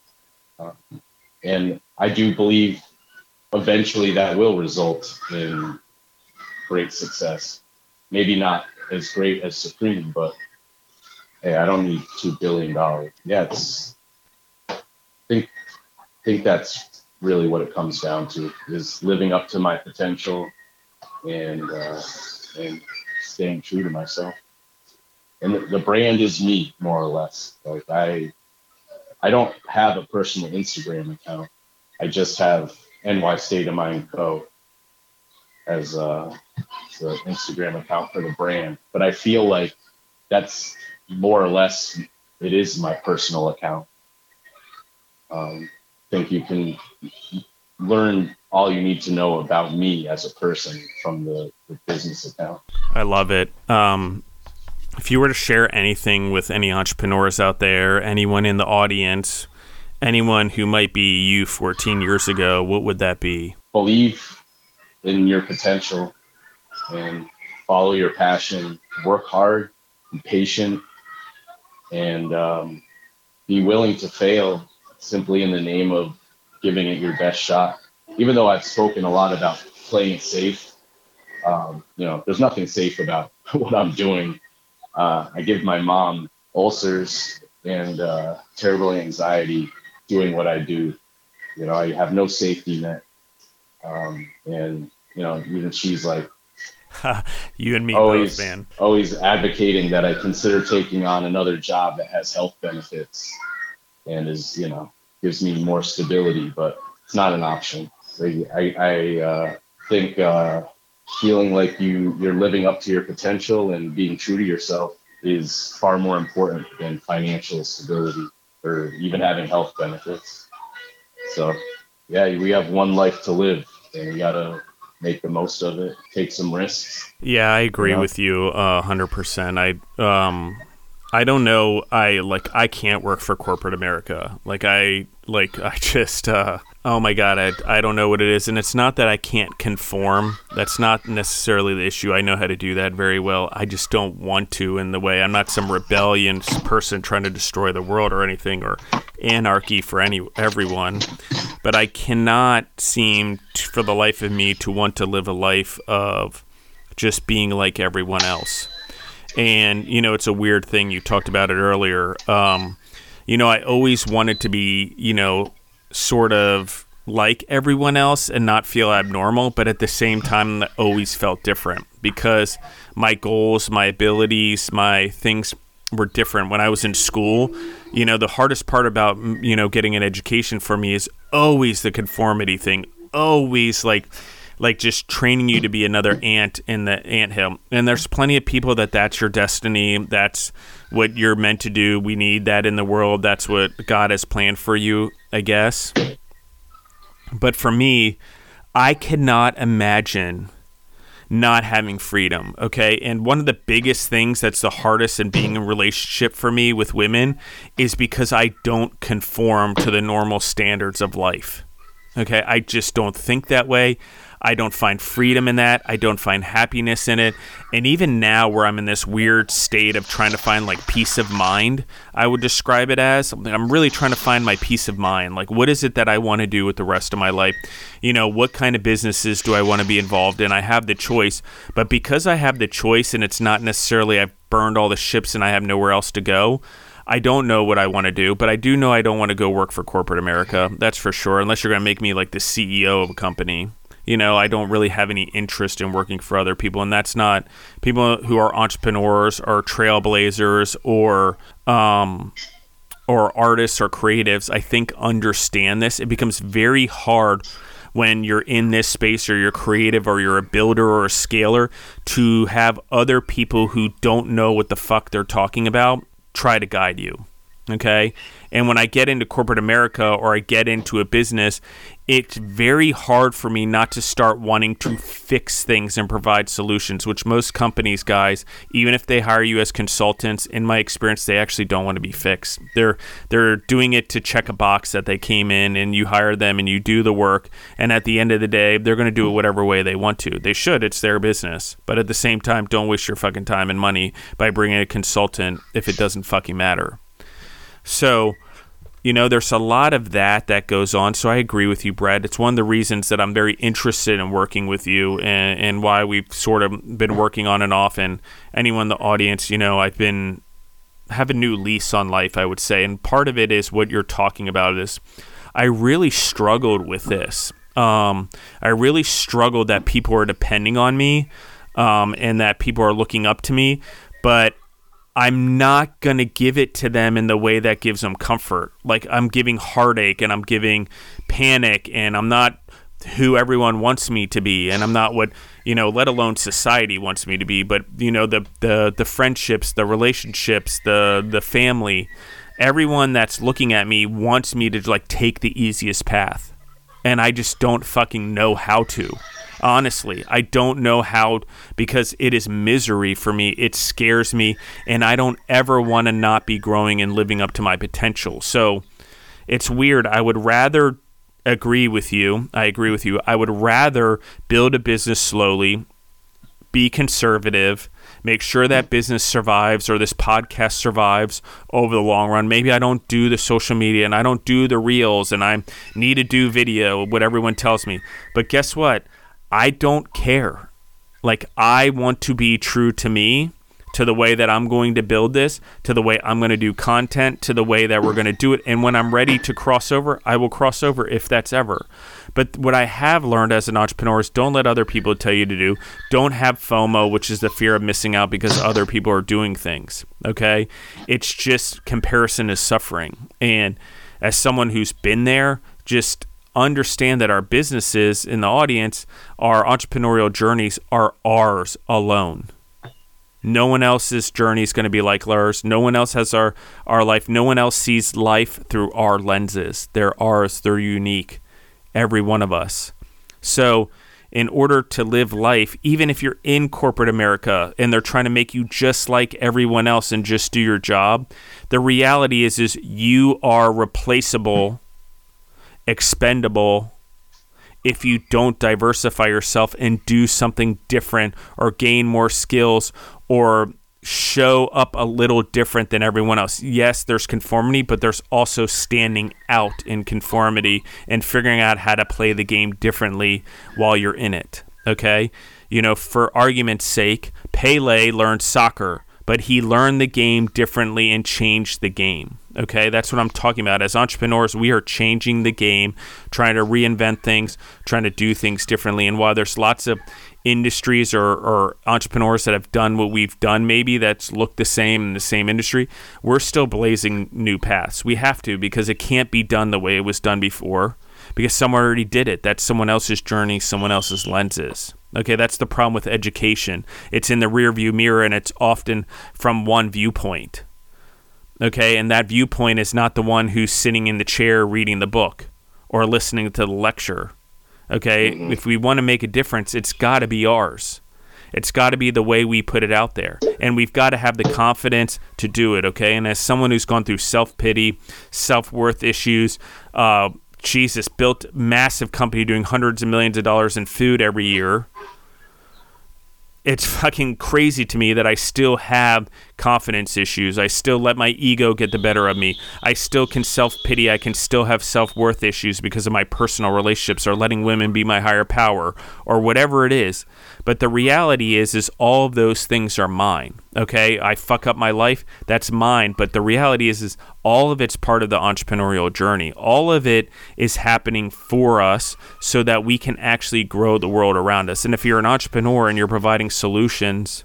And I do believe eventually that will result in great success. Maybe not as great as Supreme, but hey, I don't need $2 billion. Yeah, I think that's really what it comes down to, is living up to my potential and staying true to myself. And the brand is me, more or less. Like I don't have a personal Instagram account. I just have NY State of Mind Co. as the Instagram account for the brand. But I feel like that's more or less, it is my personal account. I think you can learn all you need to know about me as a person from the business account. I love it. If you were to share anything with any entrepreneurs out there, anyone in the audience, anyone who might be you 14 years ago, what would that be? Believe in your potential and follow your passion. Work hard, be patient, and be willing to fail simply in the name of giving it your best shot. Even though I've spoken a lot about playing it safe, there's nothing safe about what I'm doing. I give my mom ulcers and terrible anxiety doing what I do. I have no safety net. And even she's like, you and me always, both, man. Always advocating that I consider taking on another job that has health benefits and gives me more stability, but it's not an option. I think feeling like you're living up to your potential and being true to yourself is far more important than financial stability or even having health benefits. So yeah, we have one life to live and we gotta make the most of it, take some risks. Yeah, I agree with you 100%. I don't know. I can't work for corporate America. I just, oh my God, I don't know what it is. And it's not that I can't conform. That's not necessarily the issue. I know how to do that very well. I just don't want to in the way. I'm not some rebellious person trying to destroy the world or anything, or anarchy for everyone. But I cannot seem for the life of me to want to live a life of just being like everyone else. And, it's a weird thing. You talked about it earlier. I always wanted to be, sort of like everyone else and not feel abnormal. But at the same time, I always felt different because my goals, my abilities, my things were different. When I was in school, the hardest part about, getting an education for me is always the conformity thing. Always like just training you to be another ant in the anthill. And there's plenty of people that's your destiny. That's what you're meant to do. We need that in the world. That's what God has planned for you, I guess. But for me, I cannot imagine not having freedom, okay? And one of the biggest things that's the hardest in being in a relationship for me with women is because I don't conform to the normal standards of life, okay? I just don't think that way. I don't find freedom in that. I don't find happiness in it. And even now where I'm in this weird state of trying to find peace of mind, I would describe it as, I'm really trying to find my peace of mind. What is it that I want to do with the rest of my life? What kind of businesses do I want to be involved in? I have the choice. But because I have the choice and it's not necessarily I've burned all the ships and I have nowhere else to go, I don't know what I want to do, but I do know I don't want to go work for corporate America. That's for sure, unless you're going to make me the CEO of a company. I don't really have any interest in working for other people. And that's not people who are entrepreneurs or trailblazers or artists or creatives, I think, understand this. It becomes very hard when you're in this space, or you're creative, or you're a builder or a scaler, to have other people who don't know what the fuck they're talking about try to guide you. Okay? And when I get into corporate America, or I get into a business, it's very hard for me not to start wanting to fix things and provide solutions, which most companies, guys, even if they hire you as consultants, in my experience, they actually don't want to be fixed. They're doing it to check a box that they came in, and you hire them and you do the work. And at the end of the day, they're going to do it whatever way they want to. They should. It's their business. But at the same time, don't waste your fucking time and money by bringing a consultant if it doesn't fucking matter. So, there's a lot of that goes on. So I agree with you, Brad. It's one of the reasons that I'm very interested in working with you, and why we've sort of been working on and off. And anyone in the audience, I've have a new lease on life, I would say. And part of it is what you're talking about is I really struggled with this. I really struggled that people are depending on me, and that people are looking up to me. But I'm not going to give it to them in the way that gives them comfort. Like, I'm giving heartache, and I'm giving panic, and I'm not who everyone wants me to be, and I'm not what, let alone society wants me to be. But, the friendships, the relationships, the family, everyone that's looking at me wants me to, take the easiest path. And I just don't fucking know how to. Honestly, I don't know how, because it is misery for me. It scares me, and I don't ever want to not be growing and living up to my potential. So it's weird. I would rather agree with you. I agree with you. I would rather build a business slowly, be conservative, make sure that business survives, or this podcast survives over the long run. Maybe I don't do the social media, and I don't do the reels, and I need to do video, what everyone tells me. But guess what? I don't care. I want to be true to me, to the way that I'm going to build this, to the way I'm going to do content, to the way that we're going to do it. And when I'm ready to cross over, I will cross over, if that's ever. But what I have learned as an entrepreneur is don't let other people tell you to do. Don't have FOMO, which is the fear of missing out because other people are doing things. Okay? It's just comparison is suffering. And as someone who's been there, just understand that our businesses in the audience, our entrepreneurial journeys are ours alone. No one else's journey is going to be like ours. No one else has our life. No one else sees life through our lenses. They're ours. They're unique. Every one of us. So in order to live life, even if you're in corporate America and they're trying to make you just like everyone else and just do your job, the reality is you are replaceable, expendable, if you don't diversify yourself and do something different, or gain more skills, or show up a little different than everyone else. Yes, there's conformity, but there's also standing out in conformity and figuring out how to play the game differently while you're in it. Okay? For argument's sake, Pele learned soccer, but he learned the game differently and changed the game. Okay, that's what I'm talking about. As entrepreneurs, we are changing the game, trying to reinvent things, trying to do things differently. And while there's lots of industries or entrepreneurs that have done what we've done, maybe that's looked the same in the same industry, we're still blazing new paths. We have to, because it can't be done the way it was done before, because someone already did it. That's someone else's journey, someone else's lenses. Okay, that's the problem with education. It's in the rearview mirror, and it's often from one viewpoint. Okay, and that viewpoint is not the one who's sitting in the chair reading the book or listening to the lecture. Okay, If we want to make a difference, it's got to be ours. It's got to be the way we put it out there. And we've got to have the confidence to do it, okay? And as someone who's gone through self-pity, self-worth issues, built massive company doing hundreds of millions of dollars in food every year, it's fucking crazy to me that I still have confidence issues. I still let my ego get the better of me. I still can self-pity. I can still have self-worth issues because of my personal relationships or letting women be my higher power or whatever it is. But the reality is all of those things are mine. Okay, I fuck up my life. That's mine. But the reality is all of it's part of the entrepreneurial journey. All of it is happening for us so that we can actually grow the world around us. And if you're an entrepreneur and you're providing solutions,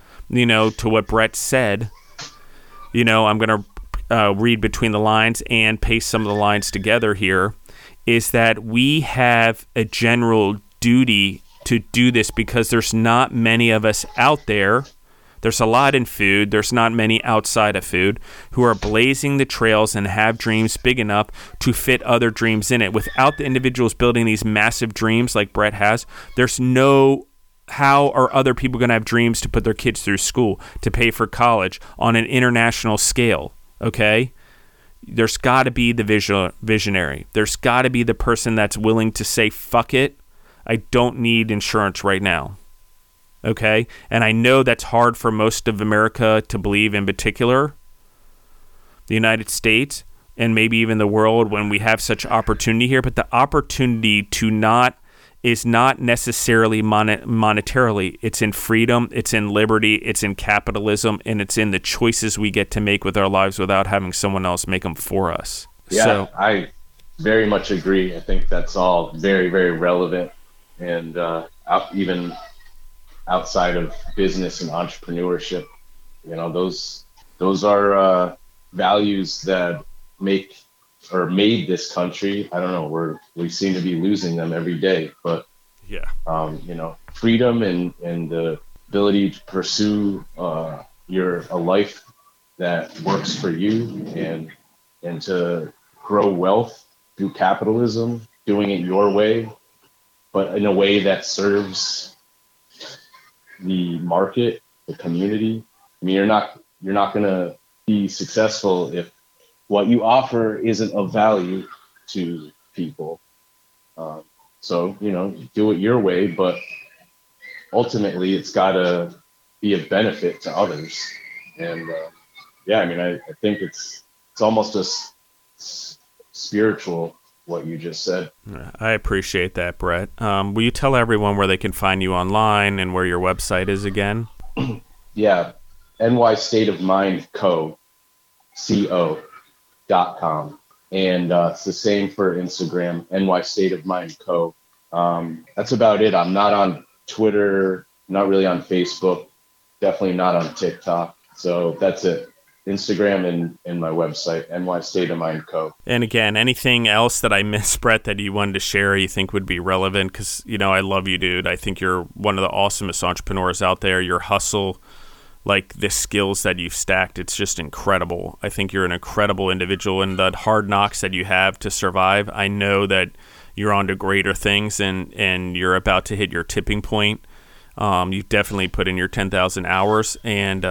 to what Brett said, I'm going to read between the lines and paste some of the lines together here, is that we have a general duty to do this because there's not many of us out there. There's a lot in food. There's not many outside of food who are blazing the trails and have dreams big enough to fit other dreams in it. Without the individuals building these massive dreams like Brett has, there's no how are other people going to have dreams to put their kids through school, to pay for college on an international scale, okay? There's got to be the visionary. There's got to be the person that's willing to say, fuck it, I don't need insurance right now, okay? And I know that's hard for most of America to believe, in particular the United States and maybe even the world when we have such opportunity here, but the opportunity to not is not necessarily monetarily. It's in freedom, it's in liberty, it's in capitalism, and it's in the choices we get to make with our lives without having someone else make them for us. Yeah, I very much agree. I think that's all very, very relevant. And even outside of business and entrepreneurship, those are values that made this country. I don't know, we seem to be losing them every day, but yeah, freedom and the ability to pursue a life that works for you and to grow wealth through capitalism, doing it your way, but in a way that serves the market, the community. I mean, you're not going to be successful if what you offer isn't of value to people. So, do it your way, but ultimately it's got to be a benefit to others. And I think it's almost spiritual, what you just said. I appreciate that, Brett. Will you tell everyone where they can find you online and where your website is again? Yeah, NY State of Mind Co. .com, and it's the same for Instagram, NY State of Mind Co. That's about it. I'm not on Twitter, not really on Facebook, definitely not on TikTok. So that's it. Instagram and my website, NY State of Mind Co. And again, anything else that I missed, Brett, that you wanted to share you think would be relevant? Because, I love you, dude. I think you're one of the awesomest entrepreneurs out there. Your hustle, like the skills that you've stacked, it's just incredible. I think you're an incredible individual, and the hard knocks that you have to survive, I know that you're on to greater things and you're about to hit your tipping point. You've definitely put in your 10,000 hours, and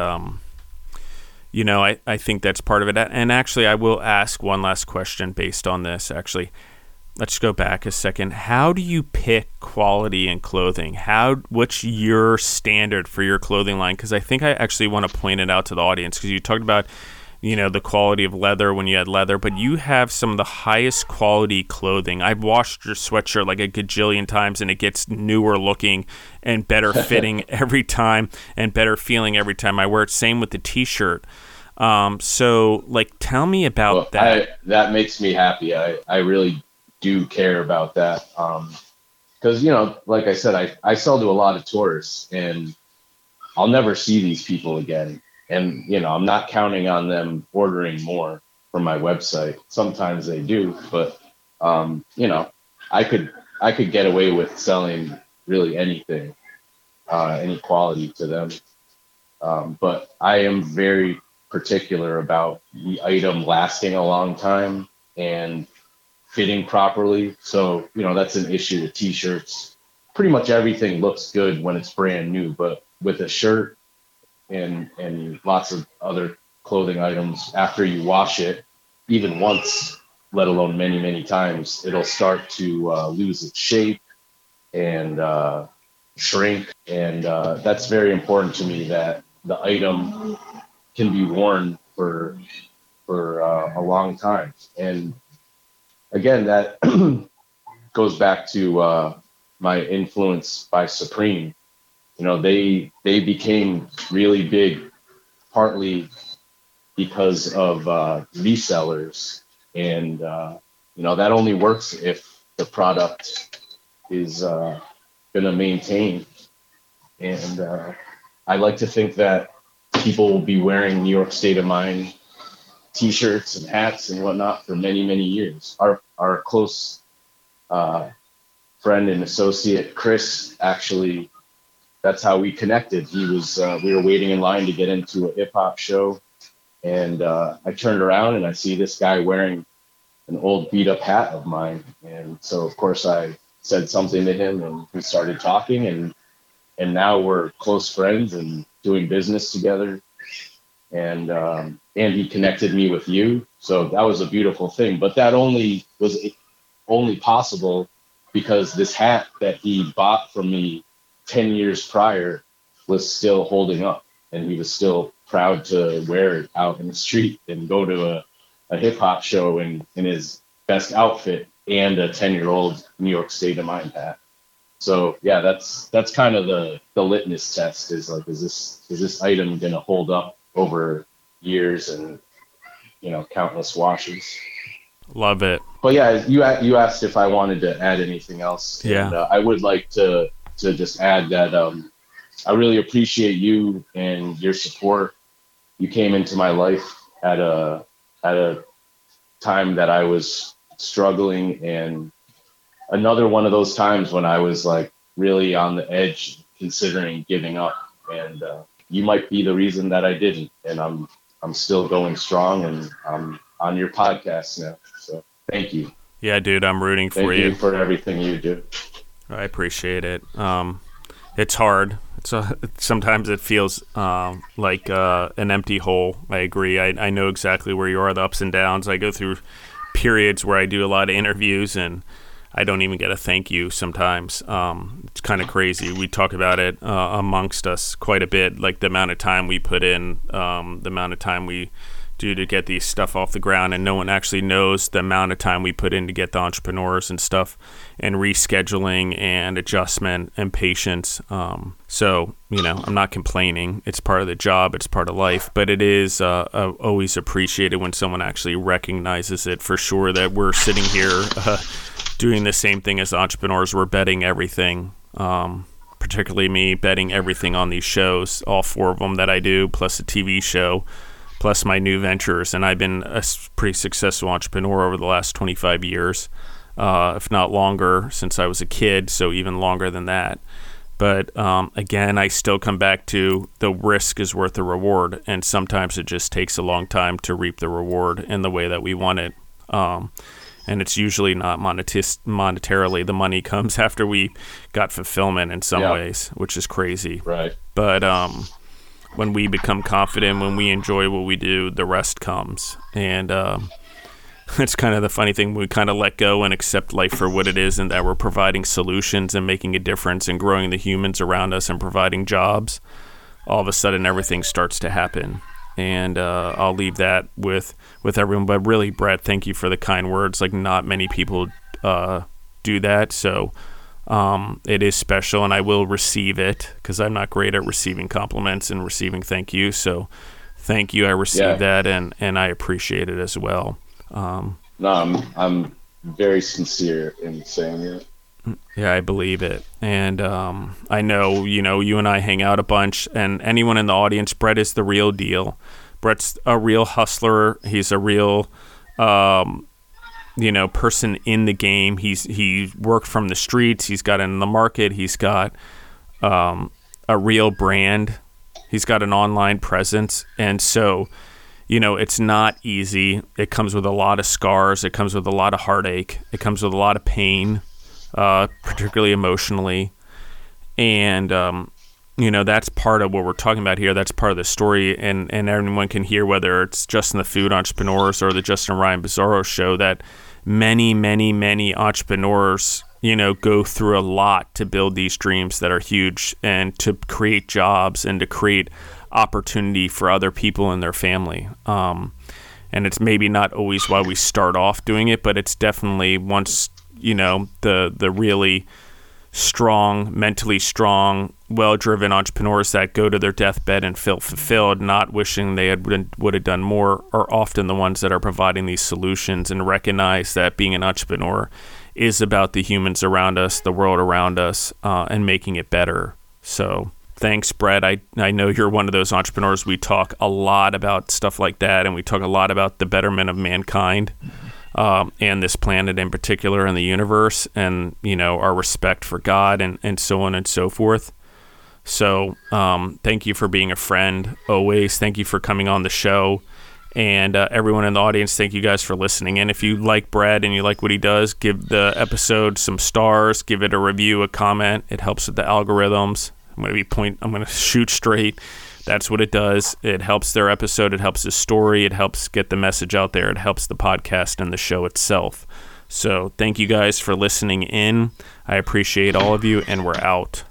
I think that's part of it. And actually, I will ask one last question based on this. Actually, let's go back a second. How do you pick quality in clothing? What's your standard for your clothing line? Because I think I actually want to point it out to the audience, because you talked about, the quality of leather when you had leather, but you have some of the highest quality clothing. I've washed your sweatshirt like a gajillion times, and it gets newer looking and better fitting every time and better feeling every time I wear it. Same with the t-shirt. So tell me about that. That makes me happy. I really do care about that. Because, like I said, I sell to a lot of tourists, and I'll never see these people again. And, I'm not counting on them ordering more from my website. Sometimes they do, but, I could get away with selling really anything, any quality to them. But I am very particular about the item lasting a long time and fitting properly. So, that's an issue with t-shirts. Pretty much everything looks good when it's brand new, but with a shirt and lots of other clothing items, after you wash it, even once, let alone many, many times, it'll start to lose its shape and shrink. And that's very important to me, that the item can be worn for a long time. And again, that goes back to my influence by Supreme. You know, they became really big partly because of resellers, and you know, that only works if the product is going to maintain. And I like to think that people will be wearing New York State of Mind T-shirts and hats and whatnot for many, many years. Our close friend and associate Chris, actually, that's how we connected. He was we were waiting in line to get into a hip hop show, and I turned around and I see this guy wearing an old beat up hat of mine, and so of course I said something to him, and we started talking, and now we're close friends and doing business together. And he connected me with you, so that was a beautiful thing. But that was only possible because this hat that he bought from me 10 years prior was still holding up, and he was still proud to wear it out in the street and go to a hip hop show in his best outfit and a 10-year-old New York State of Mind hat. So yeah, that's kind of the litmus test, is like, is this item gonna hold up over years and, you know, countless washes. Love it. But yeah, you asked if I wanted to add anything else. Yeah. And, I would like to just add that I really appreciate you and your support. You came into my life at a time that I was struggling, and another one of those times when I was like really on the edge, considering giving up. And you might be the reason that I didn't, and I'm still going strong, and I'm on your podcast now. So thank you. Yeah, dude, I'm rooting for you. Thank you for everything you do. I appreciate it. It's hard. Sometimes it feels like an empty hole. I agree. I know exactly where you are, the ups and downs. I go through periods where I do a lot of interviews and I don't even get a thank you sometimes. It's kind of crazy. We talk about it amongst us quite a bit, like the amount of time we put in, the amount of time we do to get these stuff off the ground, and no one actually knows the amount of time we put in to get the entrepreneurs and stuff, and rescheduling and adjustment and patience. So, you know, I'm not complaining. It's part of the job. It's part of life. But it is always appreciated when someone actually recognizes it, for sure, that we're sitting here doing the same thing as entrepreneurs. We're betting everything, particularly me, betting everything on these shows, all 4 of them that I do, plus a TV show, plus my new ventures. And I've been a pretty successful entrepreneur over the last 25 years, if not longer, since I was a kid, so even longer than that. But again, I still come back to the risk is worth the reward, and sometimes it just takes a long time to reap the reward in the way that we want it. And it's usually not monetarily. The money comes after we got fulfillment in some ways, which is crazy. Right. But when we become confident, when we enjoy what we do, the rest comes. And it's kind of the funny thing. We kind of let go and accept life for what it is, and that we're providing solutions and making a difference and growing the humans around us and providing jobs. All of a sudden, everything starts to happen. And I'll leave that with everyone. But really, Brett, thank you for the kind words. Like, not many people do that. So it is special, and I will receive it, because I'm not great at receiving compliments and receiving thank you. So thank you. I received that, and I appreciate it as well. No, I'm very sincere in saying it. Yeah, I believe it. And I know, you and I hang out a bunch, and anyone in the audience, Brett is the real deal. Brett's a real hustler. He's a real, person in the game. He worked from the streets. He's got in the market. He's got a real brand. He's got an online presence. And so, it's not easy. It comes with a lot of scars. It comes with a lot of heartache. It comes with a lot of pain, particularly emotionally. And, that's part of what we're talking about here. That's part of the story. And everyone can hear, whether it's Justin the Food Entrepreneurs or the Justin Ryan Bizarro Show, that many, many, many entrepreneurs, go through a lot to build these dreams that are huge, and to create jobs, and to create opportunity for other people in their family. And it's maybe not always why we start off doing it, but it's definitely once, the really strong, mentally strong, well-driven entrepreneurs that go to their deathbed and feel fulfilled, not wishing they would have done more, are often the ones that are providing these solutions, and recognize that being an entrepreneur is about the humans around us, the world around us, and making it better. So thanks, Brett. I know you're one of those entrepreneurs. We talk a lot about stuff like that, and we talk a lot about the betterment of mankind. And this planet in particular, and the universe, and our respect for God, and so on and so forth. So thank you for being a friend always. Thank you for coming on the show, and everyone in the audience, thank you guys for listening. And if you like Brad and you like what he does, give the episode some stars, give it a review, a comment. It helps with the algorithms. I'm going to shoot straight. That's what it does. It helps their episode. It helps the story. It helps get the message out there. It helps the podcast and the show itself. So thank you guys for listening in. I appreciate all of you, and we're out.